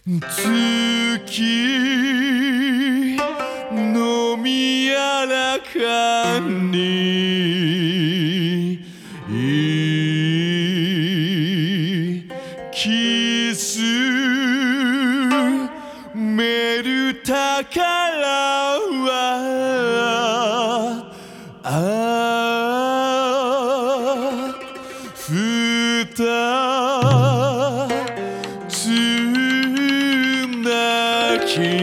月のみやらかにキスめる宝は二つな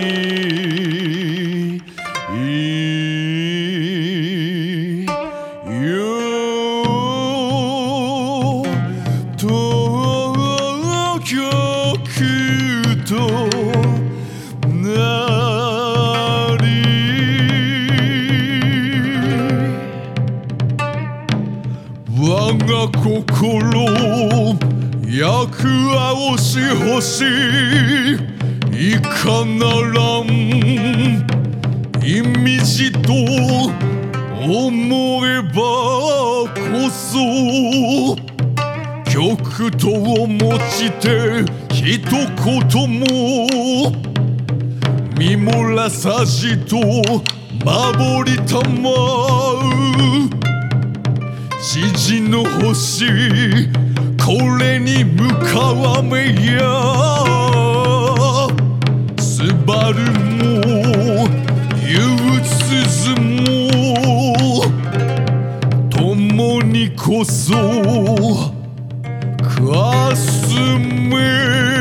き当局となり我が心役合わしほしいかならん意味じと思えばこそ極とをもちて一言も見漏らさじと守りたまう知事の星これに向かわめやすばるも憂鬱も共にこそかすめ